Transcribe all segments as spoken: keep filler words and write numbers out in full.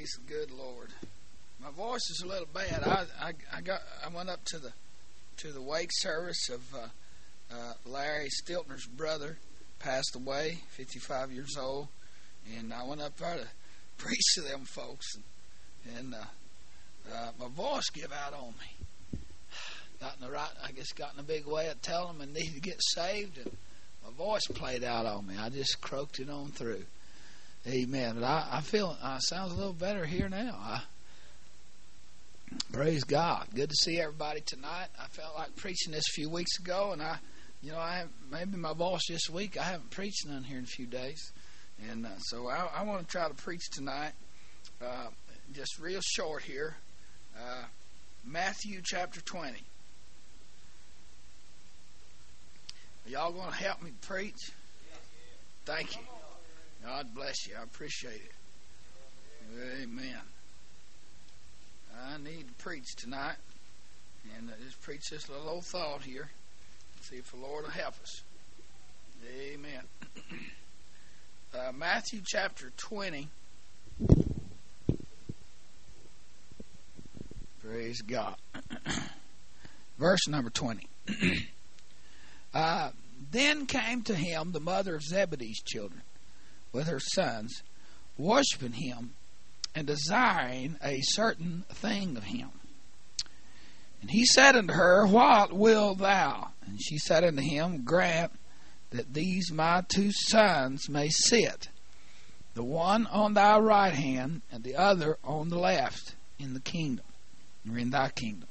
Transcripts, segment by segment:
Praise the good Lord. My voice is a little bad. I I, I got I went up to the to the wake service of uh, uh, Larry Stiltner's brother, passed away, fifty-five years old, and I went up there to preach to them folks, and, and uh, uh, my voice gave out on me. Got in the right, I guess, got in a big way of telling them I needed to get saved, and my voice played out on me. I just croaked it on through. Amen. But I, I feel I sounds a little better here now. I, praise God. Good to see everybody tonight. I felt like preaching this a few weeks ago, and I, you know, I have, maybe my voice this week. I haven't preached none here in a few days, and uh, so I, I want to try to preach tonight. Uh, just real short here. Uh, Matthew chapter twenty. Are y'all going to help me preach? Thank you. God bless you. I appreciate it. Amen. I need to preach tonight. And I just preach this little old thought here. See if the Lord will help us. Amen. uh, Matthew chapter twenty. Praise God. Verse number twenty. uh, then came to him the mother of Zebedee's children, with her sons, worshiping him and desiring a certain thing of him. And he said unto her, What wilt thou? And she said unto him, Grant that these my two sons may sit, the one on thy right hand, and the other on the left, in the kingdom, or in thy kingdom.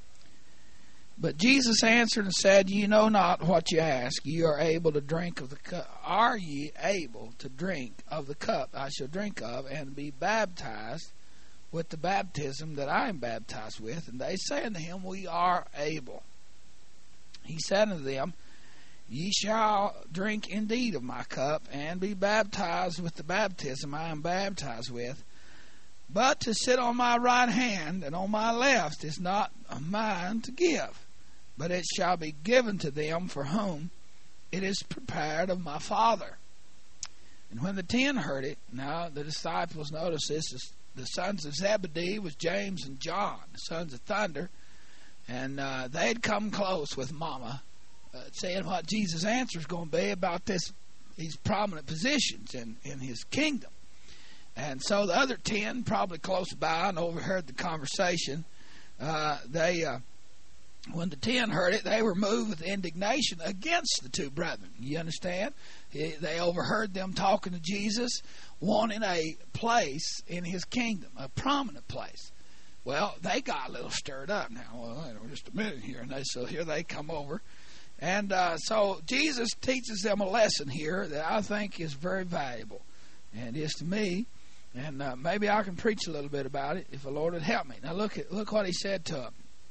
But Jesus answered and said, Ye know not what ye ask. Ye are able to drink of the cup. Are ye able to drink of the cup I shall drink of, and be baptized with the baptism that I am baptized with? And they say unto him, We are able. He said unto them, Ye shall drink indeed of my cup, and be baptized with the baptism I am baptized with. But to sit on my right hand and on my left is not mine to give, but it shall be given to them for whom it is prepared of my Father. And when the ten heard it, now the disciples, notice this, is the sons of Zebedee was James and John, the sons of thunder, and uh, they had come close with Mama, uh, saying what Jesus' answer is going to be about this, these prominent positions in, in his kingdom. And so the other ten, probably close by and overheard the conversation, uh, they, uh, when the ten heard it, they were moved with indignation against the two brethren. You understand? They overheard them talking to Jesus, wanting a place in his kingdom, a prominent place. Well, they got a little stirred up now. Well, just a minute here. And they, so here they come over. And uh, so Jesus teaches them a lesson here that I think is very valuable. And it is to me. And uh, maybe I can preach a little bit about it if the Lord would help me. Now look at look what he said to them.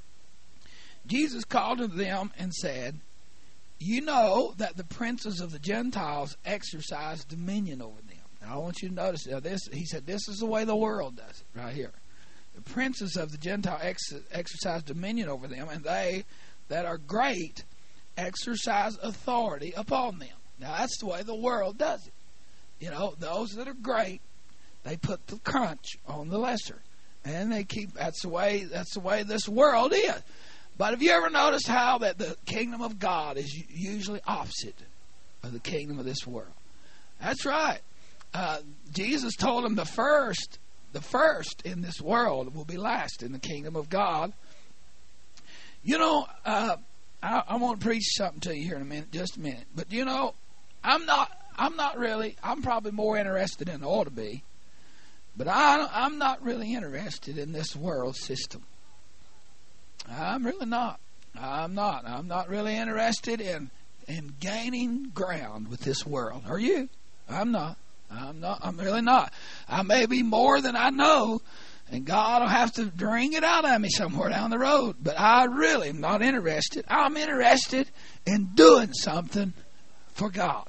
Jesus called to them and said, You know that the princes of the Gentiles exercise dominion over them. Now I want you to notice now this. He said this is the way the world does it right here. The princes of the Gentiles ex- exercise dominion over them, and they that are great exercise authority upon them. Now that's the way the world does it. You know, those that are great, they put the crunch on the lesser, and they keep. That's the way. That's the way this world is. But have you ever noticed how that the kingdom of God is usually opposite of the kingdom of this world? That's right. Uh, Jesus told them the first, the first in this world will be last in the kingdom of God. You know, uh, I, I want to preach something to you here in a minute, just a minute. But you know, I'm not. I'm not really. I'm probably more interested than I ought to be. But I, I'm not really interested in this world system. I'm really not. I'm not. I'm not really interested in in gaining ground with this world. Are you? I'm not. I'm not. I'm really not. I may be more than I know, and God will have to bring it out of me somewhere down the road. But I really am not interested. I'm interested in doing something for God.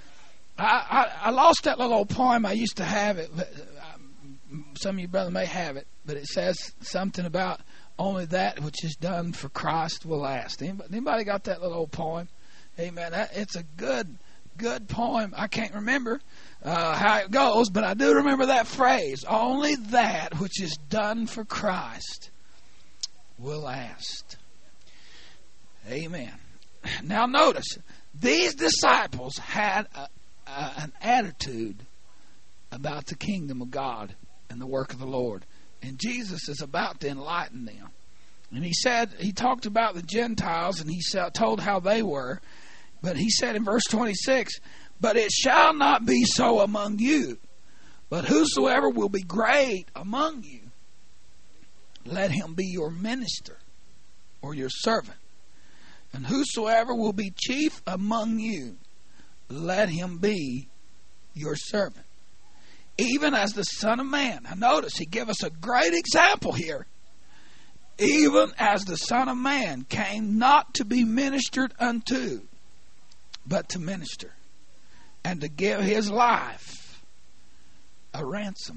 I, I, I lost that little old poem. I used to have it. But some of you brother may have it, but it says something about only that which is done for Christ will last. Anybody, anybody got that little old poem? Amen. That, it's a good good poem. I can't remember uh, how it goes, but I do remember that phrase. Only that which is done for Christ will last. Amen. Now notice, these disciples had a, a, an attitude about the kingdom of God and the work of the Lord. And Jesus is about to enlighten them. And he said, he talked about the Gentiles, and he told how they were. But he said in verse twenty-six, but it shall not be so among you, but whosoever will be great among you, let him be your minister or your servant. And whosoever will be chief among you, let him be your servant. Even as the Son of Man. Now notice, he gave us a great example here. Even as the Son of Man came not to be ministered unto, but to minister, and to give his life a ransom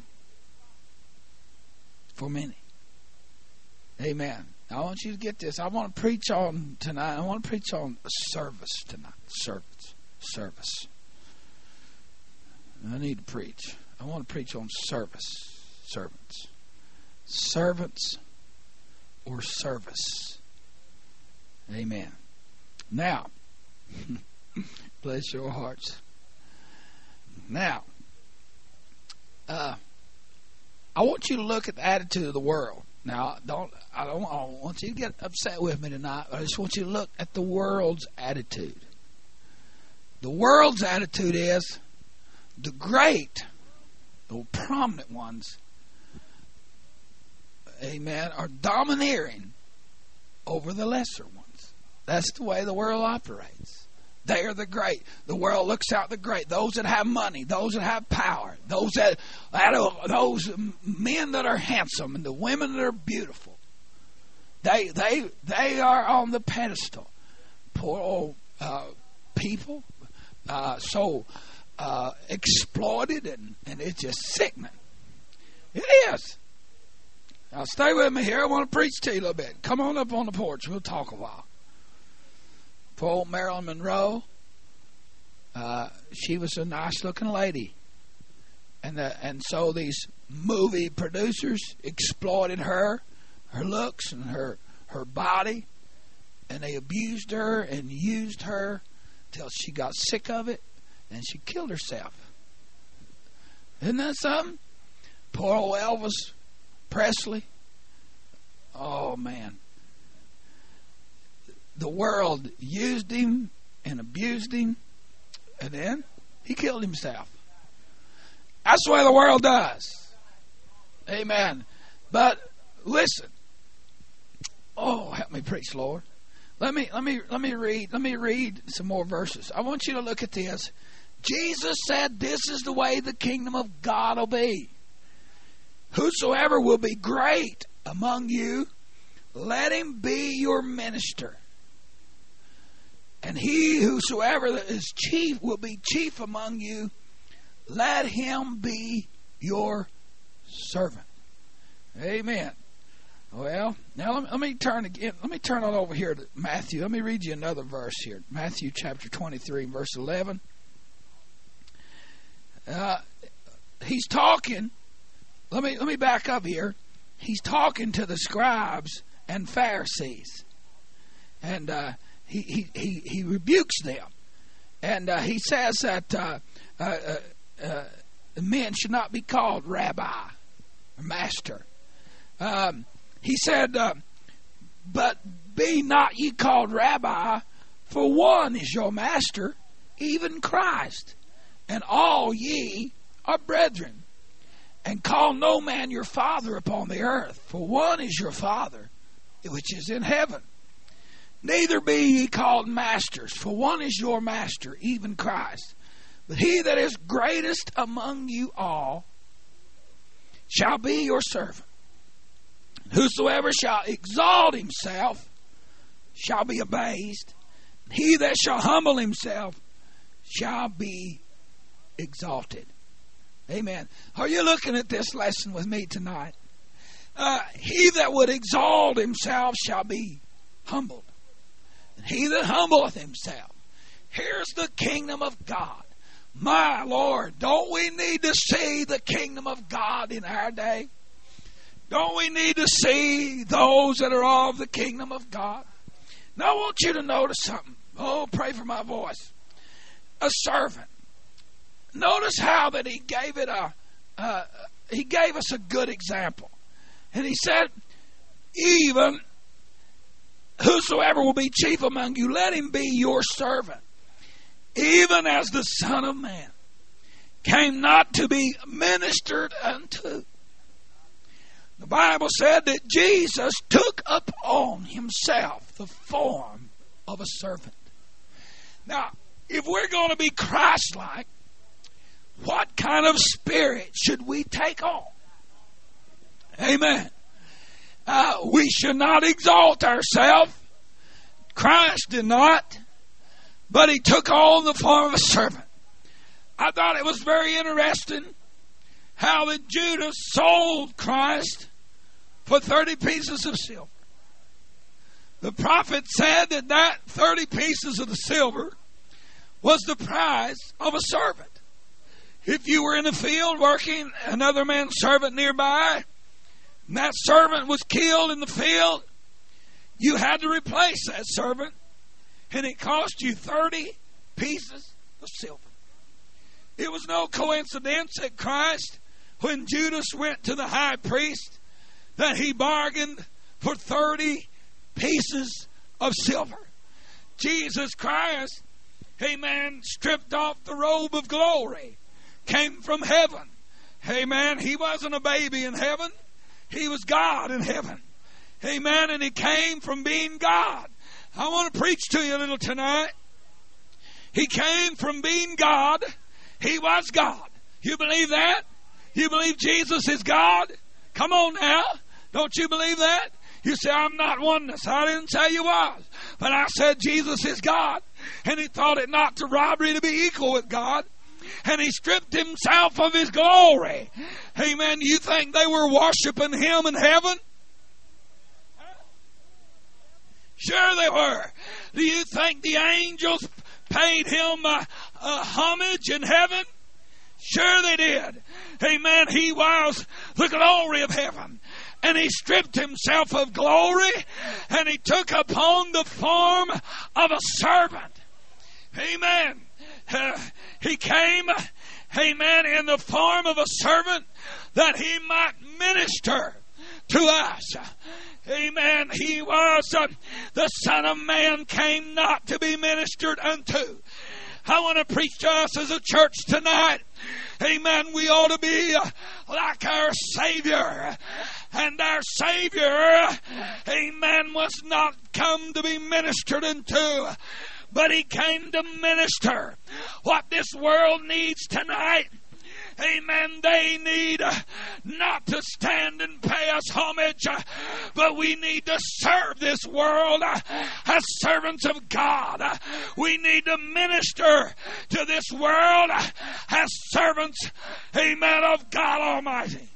for many. Amen. Now I want you to get this. I want to preach on tonight. I want to preach on service tonight. Service. Service. I need to preach. I want to preach on service. Servants. Servants or service. Amen. Now, bless your hearts. Now, uh, I want you to look at the attitude of the world. Now, don't I don't I don't want you to get upset with me tonight. I just want you to look at the world's attitude. The world's attitude is the great, the prominent ones, amen, are domineering over the lesser ones. That's the way the world operates. They are the great. The world looks out the great. Those that have money, those that have power, those that, those men that are handsome and the women that are beautiful. They they they are on the pedestal. Poor old uh, people, uh, so uh, exploited, and, and it's just sickening. It is. Now stay with me here. I want to preach to you a little bit. Come on up on the porch. We'll talk a while. Poor old Marilyn Monroe, uh, she was a nice-looking lady. And the, and so these movie producers exploited her, her looks and her, her body, and they abused her and used her till she got sick of it, and she killed herself. Isn't that something? Poor old Elvis Presley. Oh, man. The world used him and abused him, and then he killed himself. That's the way the world does. Amen. But listen. Oh, help me preach, Lord. Let me let me let me read let me read some more verses. I want you to look at this. Jesus said, "This is the way the kingdom of God will be. Whosoever will be great among you, let him be your minister. And he whosoever is chief will be chief among you, let him be your servant." Amen. Well, now let me, let me turn again. Let me turn on over here to Matthew. Let me read you another verse here. Matthew chapter twenty-three, verse eleven. Uh, he's talking. Let me let me back up here. He's talking to the scribes and Pharisees, and uh, he, he he he rebukes them, and uh, he says that uh, uh, uh, uh, men should not be called rabbi or master. Um, he said, uh, "But be not ye called rabbi, for one is your master, even Christ, and all ye are brethren. And call no man your father upon the earth, for one is your Father, which is in heaven. Neither be ye called masters, for one is your master, even Christ. But he that is greatest among you all shall be your servant. Whosoever shall exalt himself shall be abased. He that shall humble himself shall be exalted." Amen. Are you looking at this lesson with me tonight? Uh, he that would exalt himself shall be humbled. And he that humbleth himself Here's the kingdom of God. My Lord, don't we need to see the kingdom of God in our day? Don't we need to see those that are of the kingdom of God? Now I want you to notice something. Oh, pray for my voice. A servant. Notice how that he gave it a, uh, he gave us a good example. And he said, even whosoever will be chief among you, let him be your servant. Even as the Son of Man came not to be ministered unto. The Bible said that Jesus took upon himself the form of a servant. Now, if we're going to be Christ-like, what kind of spirit should we take on? Amen. Uh, we should not exalt ourselves. Christ did not. But he took on the form of a servant. I thought it was very interesting how that Judas sold Christ for thirty pieces of silver. The prophet said that that thirty pieces of the silver was the price of a servant. If you were in the field working, another man's servant nearby, and that servant was killed in the field, you had to replace that servant. And it cost you thirty pieces of silver. It was no coincidence that Christ, when Judas went to the high priest, that he bargained for thirty pieces of silver. Jesus Christ, amen, stripped off the robe of glory, came from heaven. Amen. He wasn't a baby in heaven. He was God in heaven. Amen. And he came from being God. I want to preach to you a little tonight. He came from being God. He was God. You believe that? You believe Jesus is God? Come on now. Don't you believe that? You say, I'm not oneness. I didn't say you was. But I said Jesus is God. And he thought it not to robbery to be equal with God. And he stripped himself of his glory. Amen. You think they were worshiping him in heaven? Sure they were. Do you think the angels paid him a, a homage in heaven? Sure they did. Amen. He was the glory of heaven. And he stripped himself of glory. And he took upon the form of a servant. Amen. Uh, he came, amen, in the form of a servant that he might minister to us. Amen. He was uh, the Son of Man came not to be ministered unto. I want to preach to us as a church tonight. Amen. We ought to be uh, like our Savior. And our Savior, amen, was not come to be ministered unto, but he came to minister what this world needs tonight. Amen. They need uh, not to stand and pay us homage, uh, but we need to serve this world uh, as servants of God. Uh, we need to minister to this world uh, as servants, amen, of God Almighty.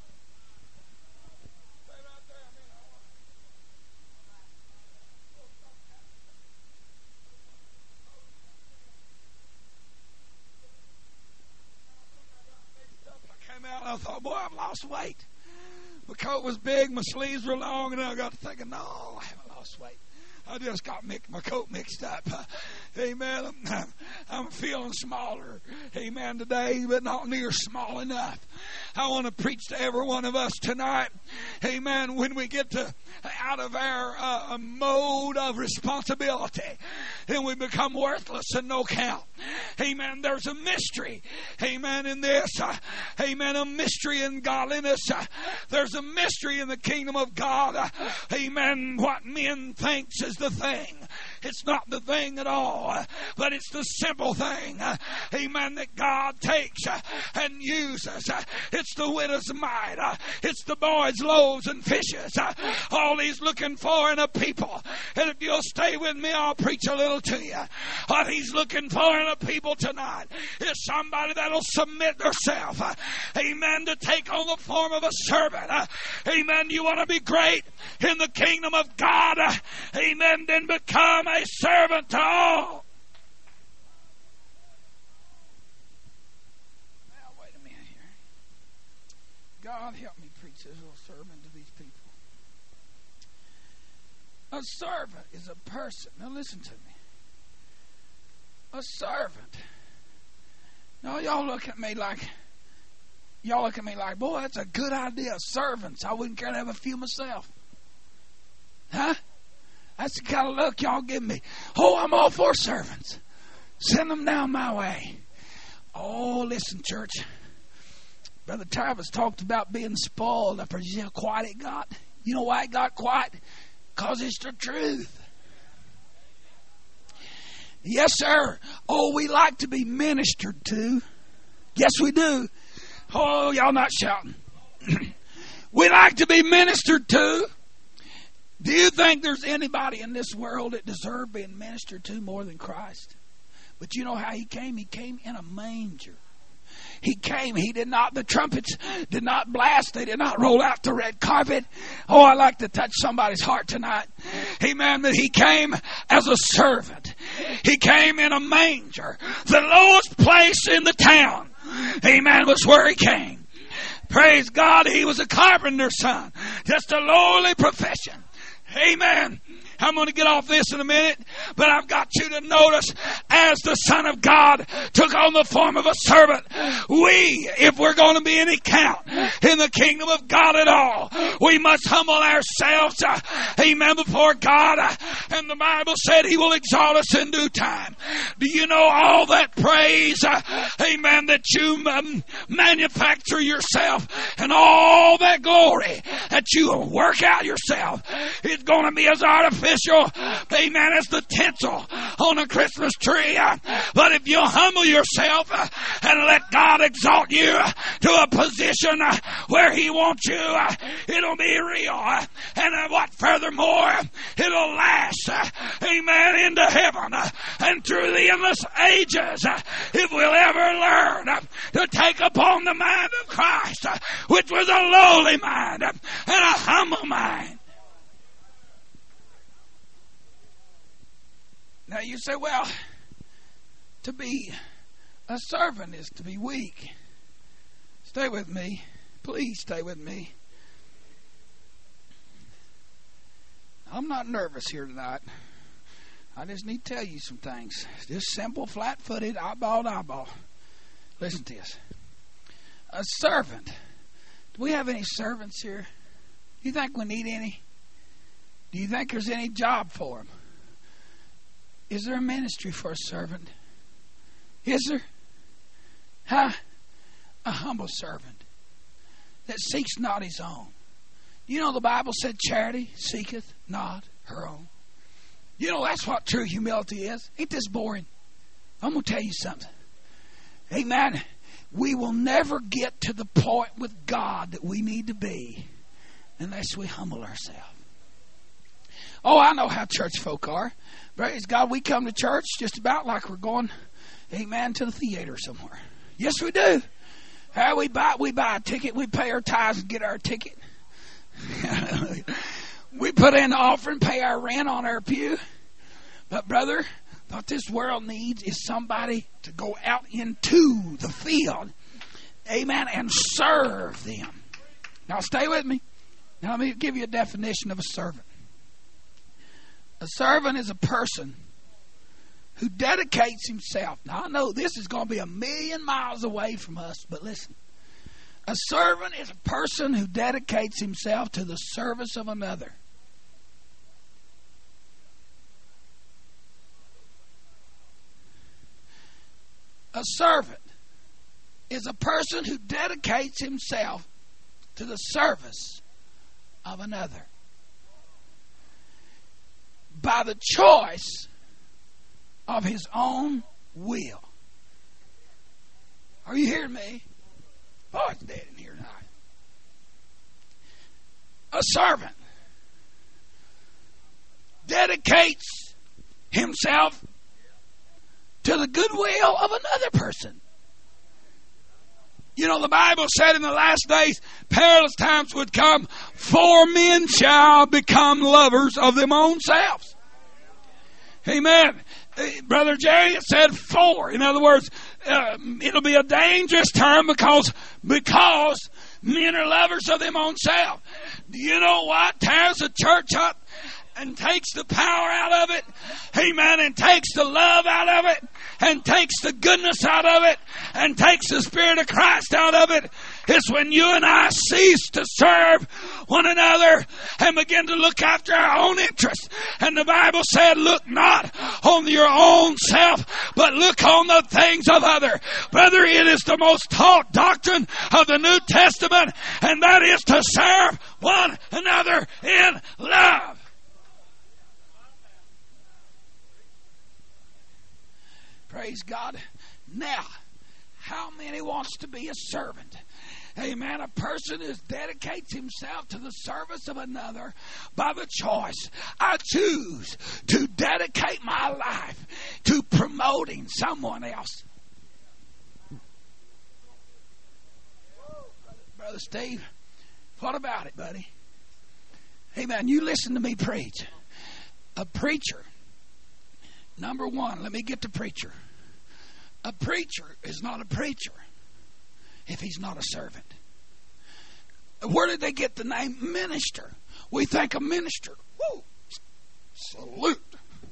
I thought, boy, I've lost weight. My coat was big, my sleeves were long, and I got to thinking, no, I haven't lost weight. I just got mix, my coat mixed up. Uh, amen. I'm, I'm feeling smaller. Amen. Today, but not near small enough. I want to preach to every one of us tonight. Amen. When we get to out of our uh, mode of responsibility and we become worthless and no count. Amen. There's a mystery. Amen. In this. Uh, amen. A mystery in godliness. Uh, there's a mystery in the kingdom of God. Uh, amen. What men thinks is the thing. It's not the thing at all, but it's the simple thing, amen, that God takes and uses. It's the widow's mite. It's the boys' loaves and fishes. All he's looking for in a people. And if you'll stay with me, I'll preach a little to you. What he's looking for in a people tonight is somebody that'll submit themselves, amen, to take on the form of a servant. Amen. You want to be great in the kingdom of God, amen, then become a servant to all. God, help me preach this little sermon to these people. A servant is a person. Now listen to me. A servant. Now y'all look at me like, y'all look at me like, boy, that's a good idea. Servants. I wouldn't care to have a few myself. Huh? That's the kind of look y'all give me. Oh, I'm all for servants. Send them down my way. Oh, listen, church. Brother Travis talked about being spoiled. I presume how quiet it got. You know why it got quiet? Because it's the truth. Yes, sir. Oh, we like to be ministered to. Yes, we do. Oh, y'all not shouting. We like to be ministered to. Do you think there's anybody in this world that deserves being ministered to more than Christ? But you know how he came? He came in a manger. He came. He did not, the trumpets did not blast. They did not roll out the red carpet. Oh, I like to touch somebody's heart tonight. Amen. That he came as a servant. He came in a manger. The lowest place in the town. Amen. Was where he came. Praise God. He was a carpenter's son. Just a lowly profession. Amen. I'm going to get off this in a minute, but I've got you to notice as the Son of God took on the form of a servant, we, if we're going to be any count in the kingdom of God at all, we must humble ourselves, uh, amen, before God. Uh, and the Bible said he will exalt us in due time. Do you know all that praise, uh, amen, that you um, manufacture yourself and all that glory that you work out yourself is going to be as artificial, amen, as the tinsel on a Christmas tree. But if you humble yourself and let God exalt you to a position where he wants you, it'll be real. And what furthermore, it'll last, amen, into heaven and through the endless ages. If we'll ever learn to take upon the mind of Christ, which was a lowly mind and a humble mind. Now you say, well, to be a servant is to be weak. Stay with me. Please stay with me. I'm not nervous here tonight. I just need to tell you some things. Just simple, flat-footed, eyeball to eyeball. Listen to this. A servant. Do we have any servants here? Do you think we need any? Do you think there's any job for them? Is there a ministry for a servant? Is there? Huh? A humble servant that seeks not his own. You know the Bible said charity seeketh not her own. You know that's what true humility is. Ain't this boring? I'm going to tell you something. Amen. We will never get to the point with God that we need to be unless we humble ourselves. Oh, I know how church folk are. Praise God, we come to church just about like we're going, amen, to the theater somewhere. Yes, we do. How we buy, we buy a ticket, we pay our tithes and get our ticket. We put in the offering, pay our rent on our pew. But brother, what this world needs is somebody to go out into the field, amen, and serve them. Now stay with me. Now let me give you a definition of a servant. A servant is a person who dedicates himself. Now, I know this is going to be a million miles away from us, but listen. A servant is a person who dedicates himself to the service of another. A servant is a person who dedicates himself to the service of another. By the choice of his own will. Are you hearing me? Oh, it's dead in here tonight. A servant dedicates himself to the goodwill of another person. You know, the Bible said in the last days, perilous times would come, for men shall become lovers of them own selves. Amen. Brother Jerry said for. In other words, uh, it'll be a dangerous term because, because Men are lovers of them own self. Do you know what tears the church up and takes the power out of it? Amen. And takes the love out of it, and takes the goodness out of it, and takes the Spirit of Christ out of it. It's when you and I cease to serve one another and begin to look after our own interests. And the Bible said, look not on your own self, but look on the things of other. Brother, it is the most taught doctrine of the New Testament, and that is to serve one another in love. Praise God. Now, how many wants to be a servant? Amen. A person who dedicates himself to the service of another by the choice. I choose to dedicate my life to promoting someone else. Brother Steve, what about it, buddy? Amen. You listen to me preach. A preacher, number one, let me get to preacher. A preacher is not a preacher if he's not a servant. Where did they get the name minister? We think a minister. Woo! Salute.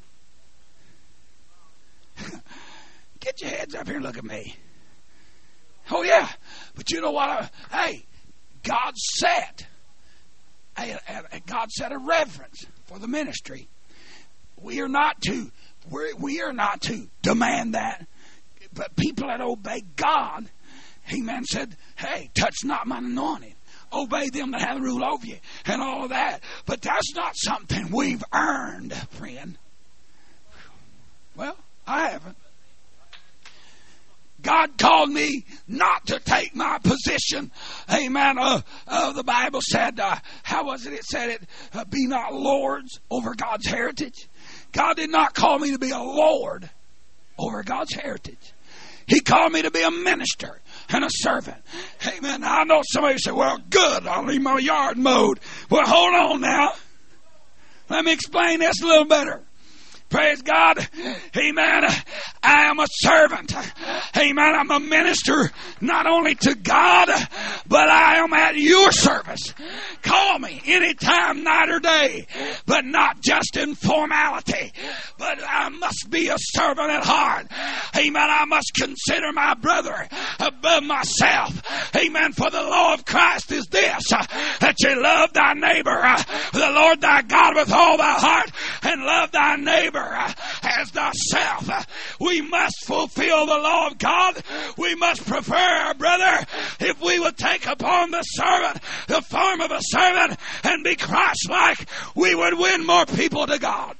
Get your heads up here and look at me. Oh, yeah. But you know what? I, hey, God set, a, a, God set a reverence for the ministry. We are not to, we're, we are not to demand that. But people that obey God, amen, said, hey, touch not mine anointed. Obey them that have the rule over you, and all of that. But that's not something we've earned, friend. Well, I haven't. God called me not to take my position. Amen. Uh, uh, the Bible said, uh, how was it? It said it, uh, be not lords over God's heritage. God did not call me to be a lord over God's heritage. He called me to be a minister and a servant. Amen. I know somebody say, well, good, I'll leave my yard mowed. Well, hold on now. Let me explain this a little better. Praise God. Amen. I am a servant. Amen. I'm a minister not only to God, but I am at your service. Call me anytime, night or day, but not just in formality. But I must be a servant at heart. Amen. I must consider my brother above myself. Amen. For the law of Christ is this, that you love thy neighbor, the Lord thy God with all thy heart, and love thy neighbor as thyself. We must fulfill the law of God. We must prefer our brother. If we would take upon the servant the form of a servant and be Christ-like, we would win more people to God.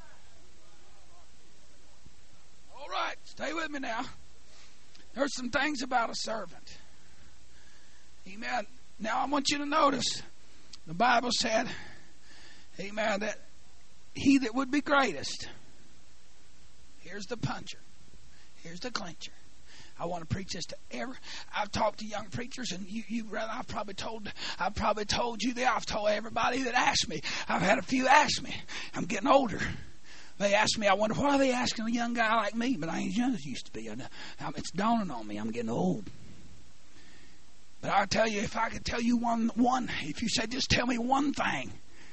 All right, stay with me now. There's some things about a servant. Amen. Now I want you to notice the Bible said, amen, that he that would be greatest. Here's the puncher. Here's the clincher. I want to preach this to every. I've talked to young preachers, and you, you, I've probably told, I've probably told you that. I've told everybody that asked me. I've had a few ask me. I'm getting older. They ask me. I wonder why are they asking a young guy like me? But I ain't as young as I used to be. I know, it's dawning on me. I'm getting old. But I tell you, if I could tell you one, one, if you said just tell me one thing.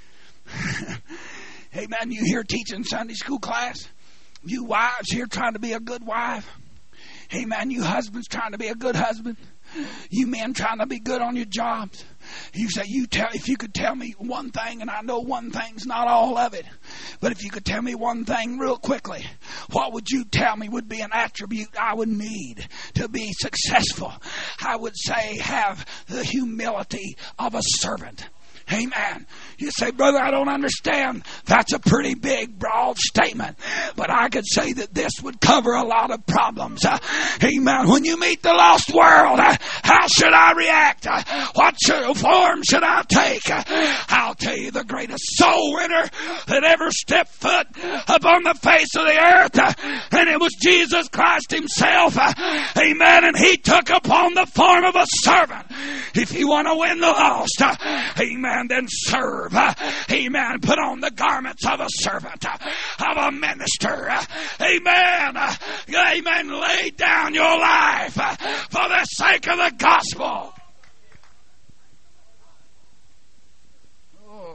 Hey man, you here teaching Sunday school class? You wives here trying to be a good wife? Hey man, you husbands trying to be a good husband? You men trying to be good on your jobs? You say, you tell if you could tell me one thing, and I know one thing's not all of it, but if you could tell me one thing real quickly, what would you tell me would be an attribute I would need to be successful? I would say have the humility of a servant. Amen. You say, brother, I don't understand. That's a pretty big, broad statement. But I could say that this would cover a lot of problems. Uh, amen. When you meet the lost world, uh, how should I react? Uh, what should, form should I take? Uh, I'll tell you, the greatest soul winner that ever stepped foot upon the face of the earth, uh, and it was Jesus Christ himself. Uh, amen. And he took upon the form of a servant. If you want to win the lost, uh, amen. And then serve. Amen. Put on the garments of a servant, of a minister. Amen. Amen. Lay down your life for the sake of the gospel.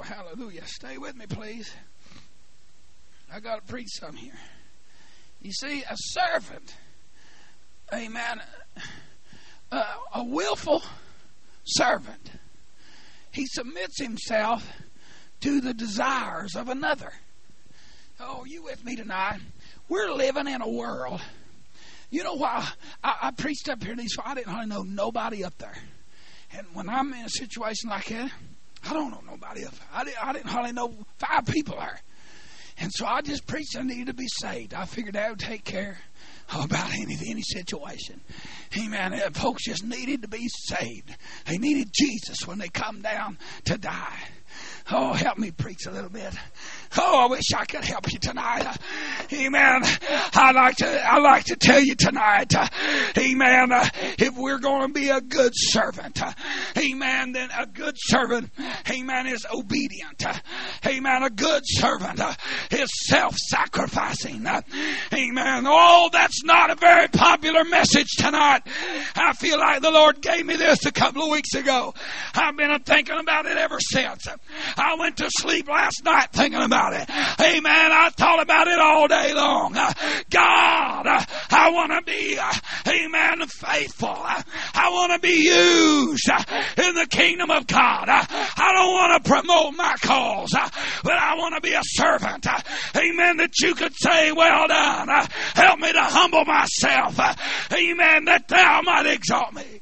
hallelujah. Stay with me, please. I got to preach some here. You see, a servant, amen, uh, a willful servant, he submits himself to the desires of another. Oh, you with me tonight? We're living in a world. You know why I, I preached up here these, I didn't hardly know nobody up there. And when I'm in a situation like that, I don't know nobody up there. I didn't, I didn't hardly know five people there. And so I just preached I needed to be saved. I figured I would take care about any any situation. Amen. Uh, folks just needed to be saved. They needed Jesus when they come down to die. Oh, help me preach a little bit. Oh, I wish I could help you tonight. Uh, amen. I'd like to, I'd like to tell you tonight, uh, amen, uh, if we're going to be a good servant, uh, amen, then a good servant, amen, is obedient. Uh, amen. A good servant uh, is self-sacrificing. Uh, amen. Oh, that's not a very popular message tonight. I feel like the Lord gave me this a couple of weeks ago. I've been thinking about it ever since. I went to sleep last night thinking about it. Amen. I thought about it all day long. Uh, God, uh, I want to be, uh, amen, faithful. Uh, I want to be used uh, in the kingdom of God. Uh, I don't want to promote my cause, uh, but I want to be a servant. Uh, amen. That you could say, well done. Uh, help me to humble myself. Uh, amen. That thou might exalt me.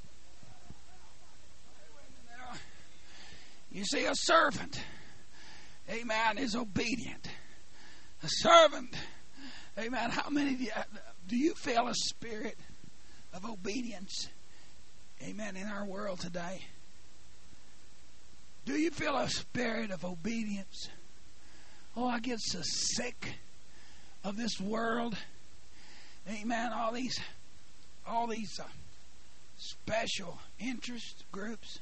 You see, a servant, amen, is obedient. A servant, amen, how many do you, do you feel a spirit of obedience, amen, in our world today? Do you feel a spirit of obedience? Oh, I get so sick of this world. Amen, all these, all these uh, special interest groups.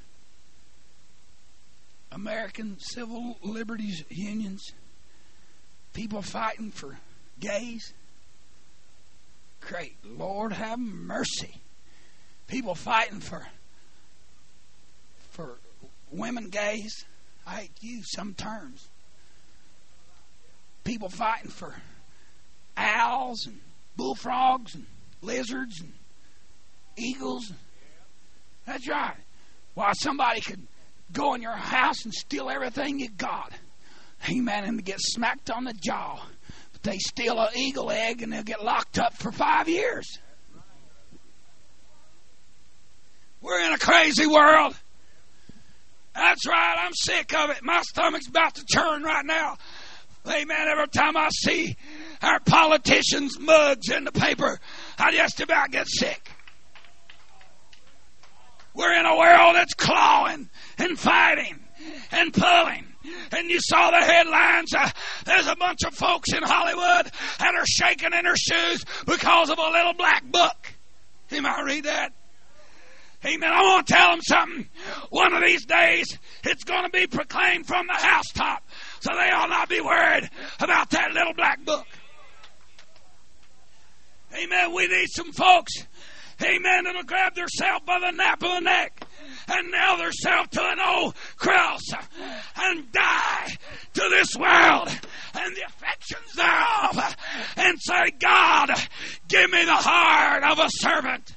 American civil liberties unions, people fighting for gays. Great Lord, have mercy. People fighting for for women gays. I hate to use some terms. People fighting for owls and bullfrogs and lizards and eagles. That's right. Why, somebody could go in your house and steal everything you got. Amen. And get smacked on the jaw. But they steal an eagle egg and they'll get locked up for five years. We're in a crazy world. That's right. I'm sick of it. My stomach's about to turn right now. Amen. Every time I see our politicians' mugs in the paper, I just about get sick. We're in a world that's clawing and fighting and pulling. And you saw the headlines. Uh, there's a bunch of folks in Hollywood that are shaking in their shoes because of a little black book. You might read that. Amen. I want to tell them something. One of these days, it's going to be proclaimed from the housetop. So they ought not be worried about that little black book. Amen. We need some folks, amen, that'll grab themselves by the nape of the neck and nail themselves to an old cross and die to this world and the affections thereof and say, God, give me the heart of a servant.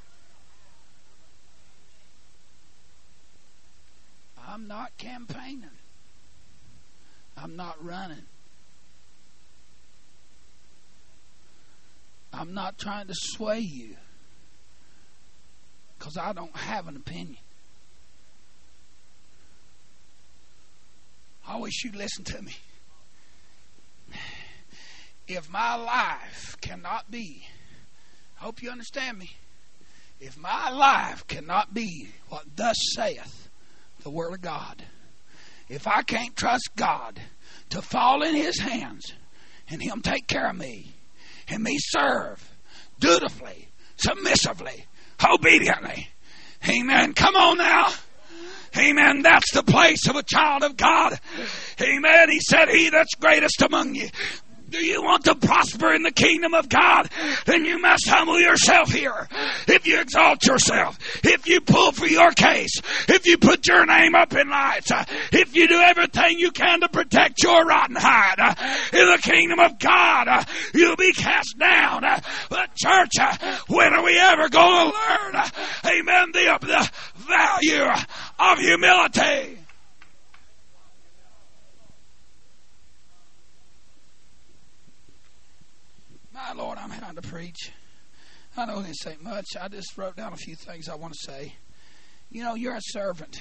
I'm not campaigning. I'm not running. I'm not trying to sway you because I don't have an opinion. I wish you'd listen to me. If my life cannot be, I hope you understand me. If my life cannot be what thus saith the Word of God, if I can't trust God to fall in His hands and Him take care of me and me serve dutifully, submissively, obediently, amen, come on now. Amen. That's the place of a child of God. Amen. He said, he that's greatest among you, Do you want to prosper in the kingdom of God? Then you must humble yourself here. If you exalt yourself, if you pull for your case, if you put your name up in lights, if you do everything you can to protect your rotten hide, in the kingdom of God, you'll be cast down. But church, when are we ever going to learn, amen, the, the value of humility? My Lord, I'm trying to preach. I know this ain't much. I just wrote down a few things I want to say. You know, you're a servant.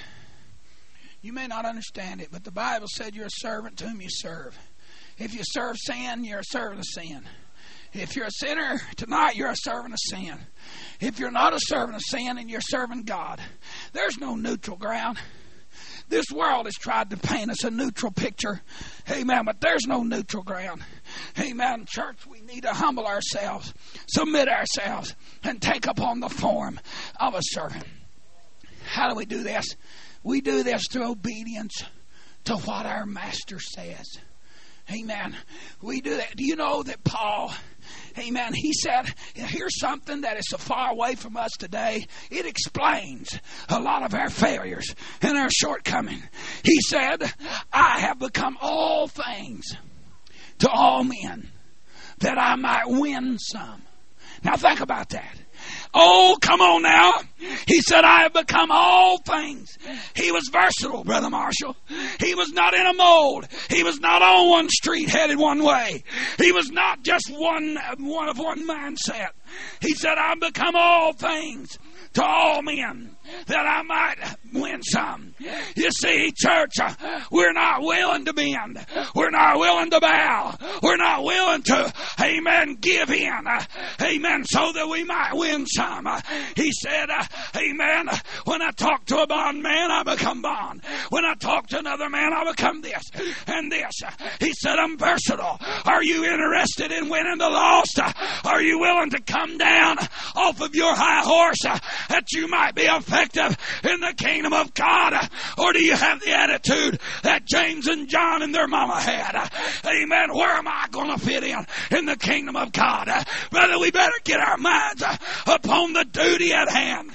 You may not understand it, but the Bible said you're a servant to whom you serve. If you serve sin, you're a servant of sin. If you're a sinner tonight, you're a servant of sin. If you're not a servant of sin and you're serving God, there's no neutral ground. This world has tried to paint us a neutral picture. Amen. But there's no neutral ground. Amen. Church, we need to humble ourselves, submit ourselves, and take upon the form of a servant. How do we do this? We do this through obedience to what our Master says. Amen. We do that. Do you know that Paul, amen, he said, here's something that is so far away from us today. It explains a lot of our failures and our shortcomings. He said, I have become all things to all men that I might win some. Now think about that. Oh, come on now. He said, I have become all things. He was versatile, Brother Marshall. He was not in a mold. He was not on one street headed one way. He was not just one, one of one mindset. He said, I've become all things to all men that I might win some. You see, church, we're not willing to bend. We're not willing to bow. We're not willing to, amen, give in. Amen, so that we might win some. He said, amen, when I talk to a bond man, I become bond. When I talk to another man, I become this and this. He said, I'm versatile. Are you interested in winning the lost? Are you willing to come down off of your high horse that you might be effective in the kingdom of God? Or do you have the attitude that James and John and their mama had? Amen. Where am I going to fit in in the kingdom of God? Brother, we better get our minds upon the duty at hand.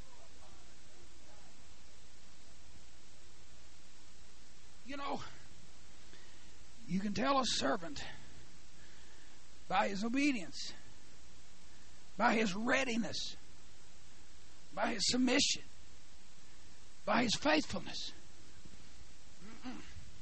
You know, you can tell a servant by his obedience, by his readiness, by his submission, by his faithfulness. Mm-mm.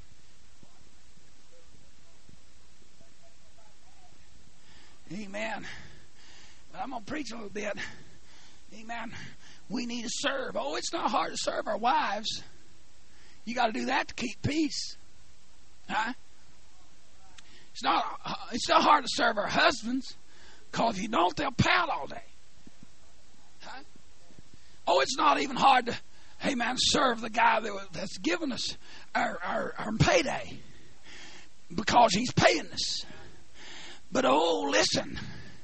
Amen. But I'm going to preach a little bit. Amen. We need to serve. Oh, it's not hard to serve our wives. You got to do that to keep peace. Huh? It's not, it's not hard to serve our husbands, because if you don't, they'll pout all day. Huh? Oh, it's not even hard to, hey man, serve the guy that, that's giving us our, our, our payday, because he's paying us. But oh, listen.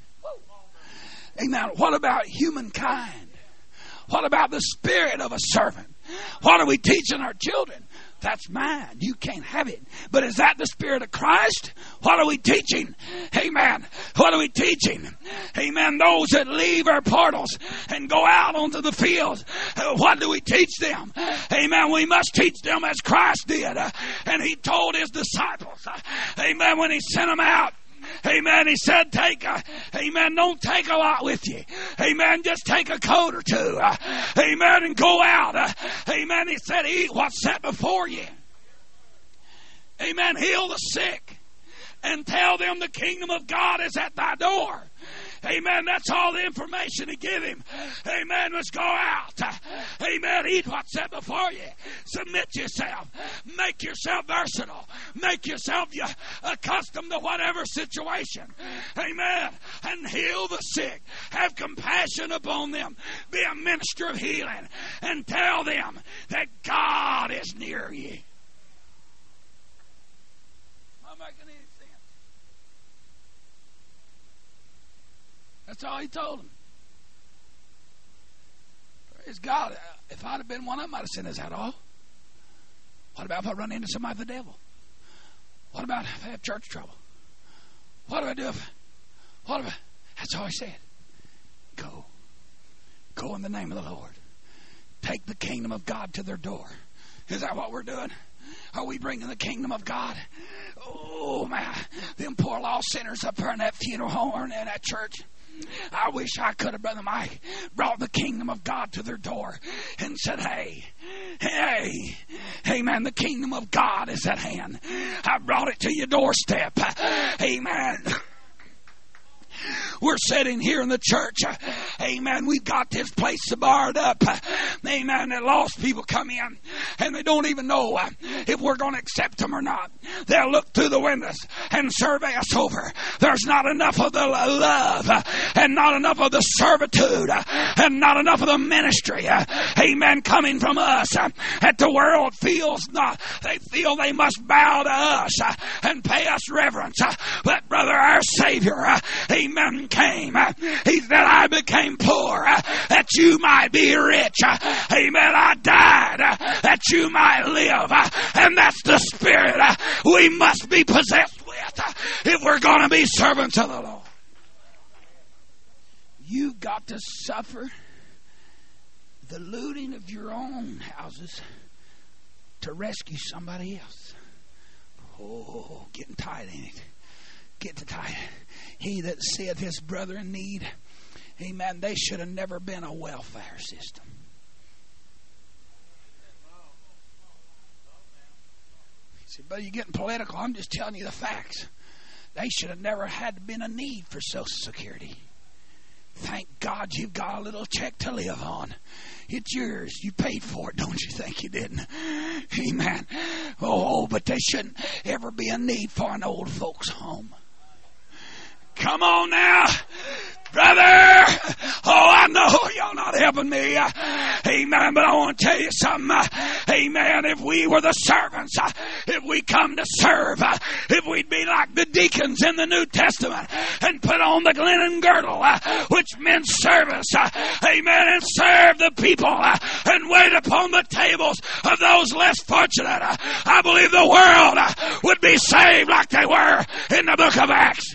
Amen. What about humankind? What about the spirit of a servant? What are we teaching our children? That's mine. You can't have it. But is that the Spirit of Christ? What are we teaching? Amen. What are we teaching? Amen. Those that leave our portals and go out onto the fields, what do we teach them? Amen. We must teach them as Christ did. And He told His disciples, amen, when He sent them out, amen, He said, take a, amen, don't take a lot with you. Amen, just take a coat or two. Uh, amen, and go out. Uh, amen, He said, eat what's set before you. Amen, heal the sick. And tell them the kingdom of God is at thy door. Amen. That's all the information He gave him. Amen. Let's go out. Amen. Eat what's set before you. Submit yourself. Make yourself versatile. Make yourself accustomed to whatever situation. Amen. And heal the sick. Have compassion upon them. Be a minister of healing. And tell them that God is near you. Am I making any sense? That's all He told them. Praise God. If I'd have been one of them, I'd have said, is that all? What about if I run into somebody, the devil? What about if I have church trouble? What do I do? If, what do I? That's all he said. Go. Go in the name of the Lord. Take the kingdom of God to their door. Is that what we're doing? Are we bringing the kingdom of God? Oh, man. Them poor lost sinners up there in that funeral home or in that church. I wish I could have, Brother Mike, brought the kingdom of God to their door and said, hey, hey, hey, man, the kingdom of God is at hand. I brought it to your doorstep. Amen. We're sitting here in the church. Amen. We've got this place barred up. Amen. That lost people come in and they don't even know if we're going to accept them or not. They'll look through the windows and survey us over. There's not enough of the love and not enough of the servitude and not enough of the ministry. Amen. Coming from us that the world feels not. They feel they must bow to us and pay us reverence. But brother, our Savior, amen, came. He said, I became poor that you might be rich. Amen. I died that you might live. And that's the spirit we must be possessed with if we're going to be servants of the Lord. You've got to suffer the looting of your own houses to rescue somebody else. Oh, getting tight, ain't it? Getting tight. He that seeth his brother in need, amen, they should have never been a welfare system. You say, but you're getting political. I'm just telling you the facts. They should have never had been a need for Social Security. Thank God you've got a little check to live on. It's yours. You paid for it, don't you think you didn't? Amen. Oh, but there shouldn't ever be a need for an old folks' home. Come on now, brother. Oh, I know y'all not helping me. Amen. But I want to tell you something. Amen. If we were the servants, if we come to serve, if we'd be like the deacons in the New Testament and put on the linen girdle, which meant service, amen, and serve the people and wait upon the tables of those less fortunate, I believe the world would be saved like they were in the book of Acts.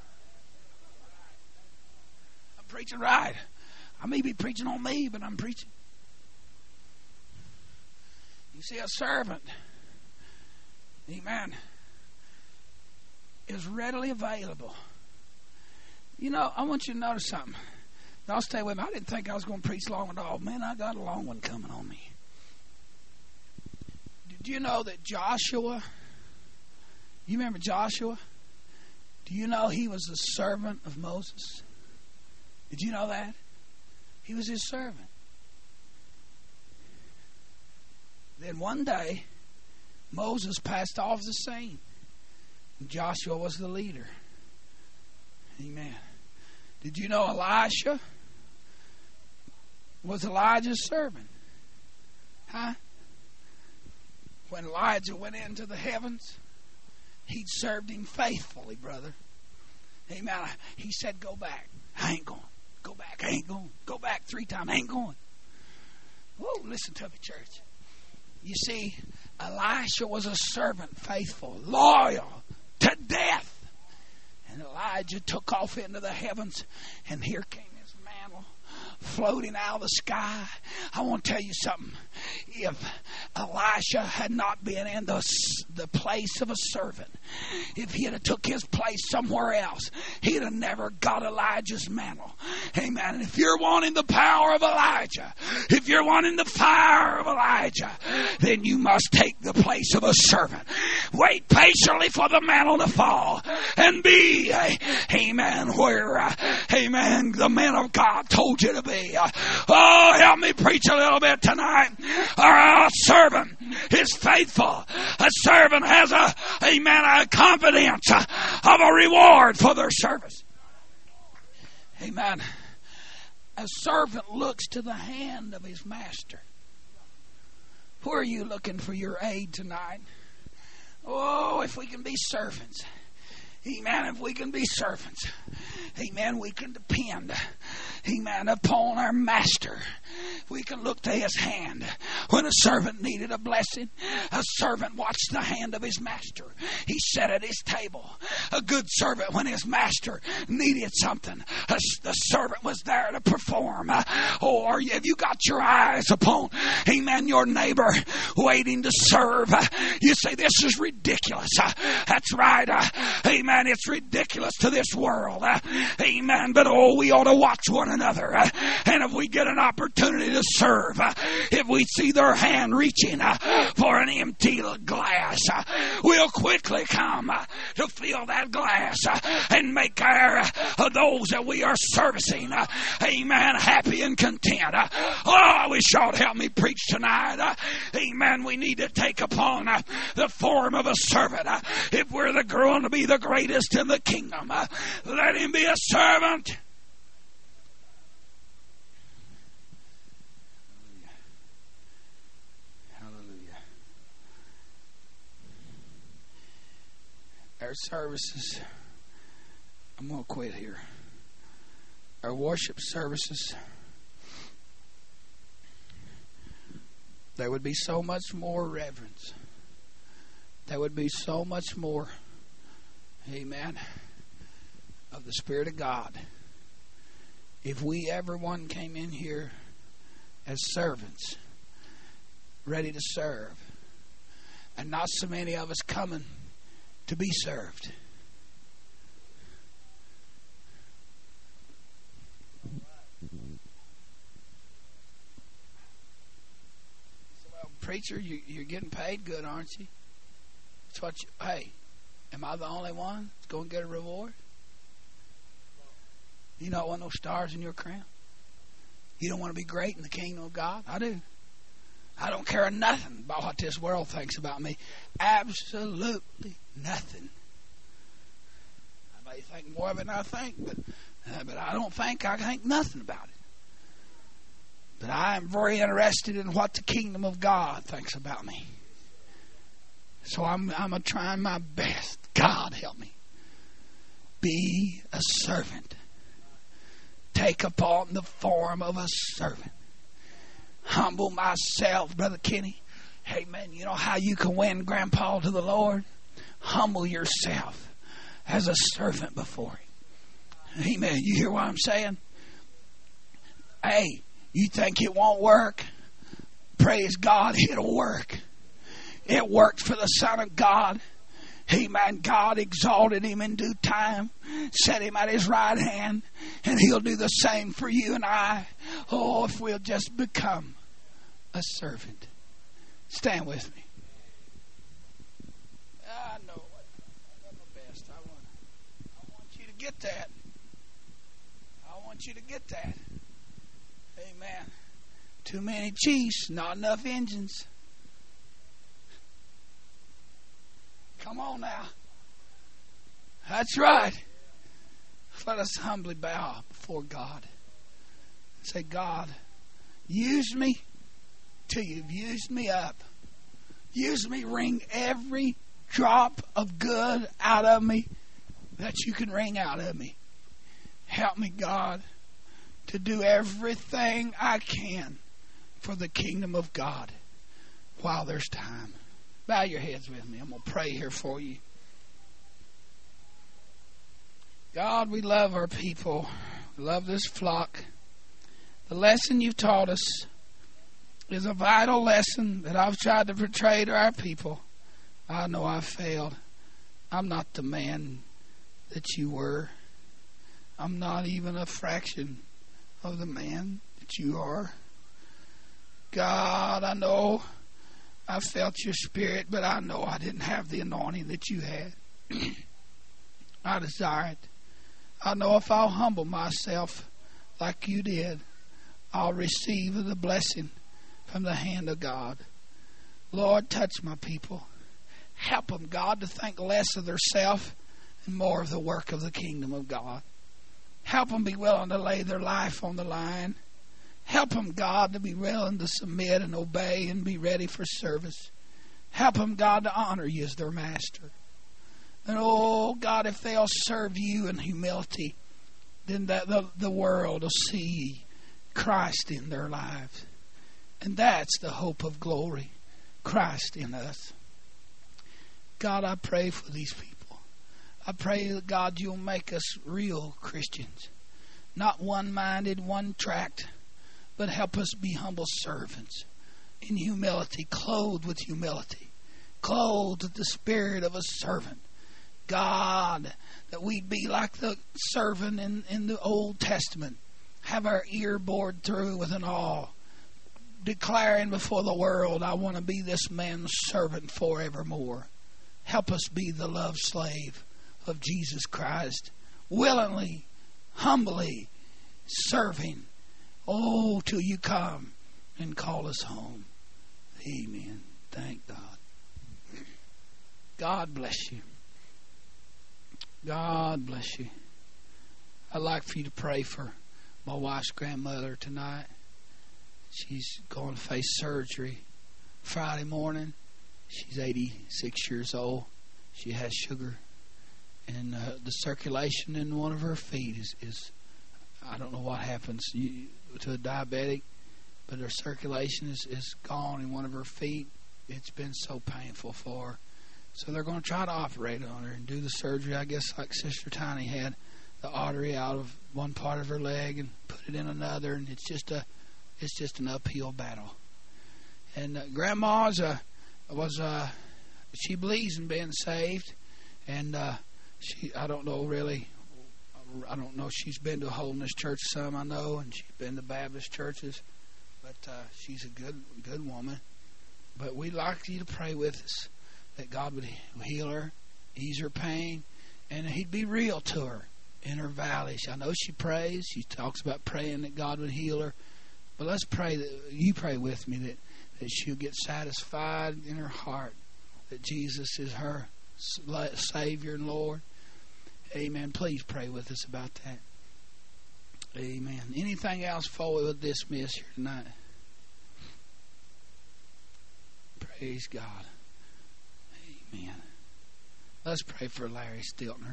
Preaching right. I may be preaching on me, but I'm preaching. You see, a servant, amen, is readily available. You know, I want you to notice something. Y'all stay with me. I didn't think I was going to preach long at all. Man, I got a long one coming on me. Did you know that Joshua, you remember Joshua? Do you know he was a servant of Moses? Did you know that? He was his servant. Then one day, Moses passed off the scene. And Joshua was the leader. Amen. Did you know Elisha was Elijah's servant? Huh? When Elijah went into the heavens, he'd served him faithfully, brother. Amen. He said, go back. I ain't going. Go back. I ain't going. Go back three times. I ain't going. Whoa, listen to me, church. You see, Elisha was a servant, faithful, loyal to death. And Elijah took off into the heavens, and here came his mantle floating out of the sky. I want to tell you something. If Elisha had not been in the, the place of a servant, if he had have took his place somewhere else, he'd have never got Elijah's mantle. Amen. And if you're wanting the power of Elijah, if you're wanting the fire of Elijah, then you must take the place of a servant. Wait patiently for the mantle to fall and be, amen, where, uh, amen, the man of God told you to be. Uh, oh, help me preach a little bit tonight. Our servant is faithful. A servant has a, amen, a confidence of a reward for their service. Amen. A servant looks to the hand of his master. Where are you looking for your aid tonight? Oh, if we can be servants. Amen. If we can be servants, amen, we can depend, amen, upon our master. We can look to his hand. When a servant needed a blessing, a servant watched the hand of his master. He sat at his table. A good servant, when his master needed something, the servant was there to perform. Or have you got your eyes upon, amen, your neighbor waiting to serve? You say, this is ridiculous. That's right. Amen. It's ridiculous to this world. Amen. But oh, we ought to watch one another. And if we get an opportunity to serve, if we see their hand reaching for an empty glass, we'll quickly come to fill that glass and make our those that we are servicing, amen, happy and content. Oh, I wish y'all help me preach tonight. Amen. We need to take upon the form of a servant. If we're the going to be the greatest in the kingdom, let him be a servant. Our services, I'm going to quit here. Our worship services, there would be so much more reverence. There would be so much more, amen, of the Spirit of God if we, everyone, came in here as servants, ready to serve, and not so many of us coming to be served. Well, preacher, you, you're getting paid good, aren't you? That's what you, hey, am I the only one that's going to get a reward? You don't want no stars in your crown? You don't want to be great in the kingdom of God? I do. I don't care nothing about what this world thinks about me. Absolutely nothing. I may think more of it than I think, but uh, but I don't think I think nothing about it. But I am very interested in what the kingdom of God thinks about me. So I'm I'm a trying my best. God help me. Be a servant. Take upon the form of a servant. Humble myself, Brother Kenny. Amen. You know how you can win Grandpa to the Lord? Humble yourself as a servant before Him. Amen. You hear what I'm saying? Hey, you think it won't work? Praise God, it'll work. It worked for the Son of God. Amen. God exalted Him in due time, set Him at His right hand, and He'll do the same for you and I. Oh, if we'll just become a servant. Stand with me. I know. I know my best. I want, I want you to get that. I want you to get that. Amen. Too many chiefs, not enough engines. Come on now. That's right. Let us humbly bow before God. Say, God, use me till you've used me up. Use me, wring every drop of good out of me that you can wring out of me. Help me, God, to do everything I can for the kingdom of God while there's time. Bow your heads with me. I'm going to pray here for you. God, we love our people. We love this flock. The lesson you've taught us is a vital lesson that I've tried to portray to our people. I know I've failed. I'm not the man that you were. I'm not even a fraction of the man that you are. God, I know I felt your spirit, but I know I didn't have the anointing that you had. I desire it. I know if I'll humble myself like you did, I'll receive the blessing from the hand of God. Lord, touch my people. Help them, God, to think less of themselves and more of the work of the kingdom of God. Help them be willing to lay their life on the line. Help them, God, to be willing to submit and obey and be ready for service. Help them, God, to honor you as their master. And oh, God, if they'll serve you in humility, then that the, the world will see Christ in their lives. And that's the hope of glory, Christ in us. God, I pray for these people. I pray that, God, you'll make us real Christians. Not one-minded, one-tracked, but help us be humble servants in humility, clothed with humility, clothed with the spirit of a servant. God, that we'd be like the servant in, in the Old Testament, have our ear bored through with an awe, declaring before the world, I want to be this man's servant forevermore. Help us be the love slave of Jesus Christ, willingly, humbly serving, oh, till you come and call us home. Amen. Thank God. God bless you. God bless you. I'd like for you to pray for my wife's grandmother tonight. She's going to face surgery Friday morning. She's eighty-six years old. She has sugar. And uh, the circulation in one of her feet is, is I don't know what happens you, to a diabetic, but her circulation is, is gone in one of her feet. It's been so painful for her. So they're going to try to operate on her and do the surgery, I guess, like Sister Tiny had, the artery out of one part of her leg and put it in another, and it's just a, it's just an uphill battle. And uh, Grandma's uh, was uh, she believes in being saved, and uh, she I don't know really, I don't know. She's been to a holiness church some, I know, and she's been to Baptist churches, but uh, she's a good good woman. But we'd like you to pray with us that God would heal her, ease her pain, and He'd be real to her in her valleys. I know she prays. She talks about praying that God would heal her. But let's pray that you pray with me that, that she'll get satisfied in her heart that Jesus is her Savior and Lord. Amen. Please pray with us about that. Amen. Anything else before we will dismiss here tonight? Praise God. Amen. Let's pray for Larry Stiltner.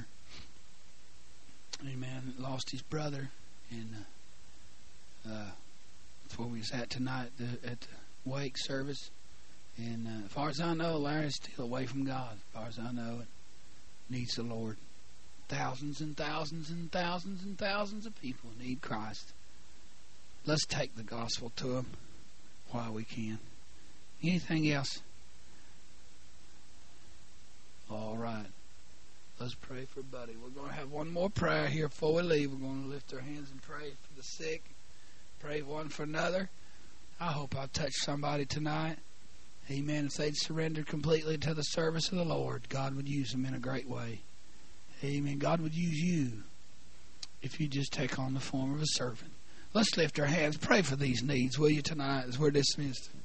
Amen. Lost his brother, and uh, uh, that's where we was at tonight the, at the wake service. And uh, as far as I know, Larry's still away from God. As far as I know, it needs the Lord. Thousands and thousands and thousands and thousands of people need Christ. Let's take the gospel to them while we can. Anything else? All right. Let's pray for Buddy. We're going to have one more prayer here before we leave. We're going to lift our hands and pray for the sick. Pray one for another. I hope I've touched somebody tonight. Amen. If they'd surrendered completely to the service of the Lord, God would use them in a great way. Amen. God would use you if you just take on the form of a servant. Let's lift our hands. Pray for these needs, will you, tonight as we're dismissed.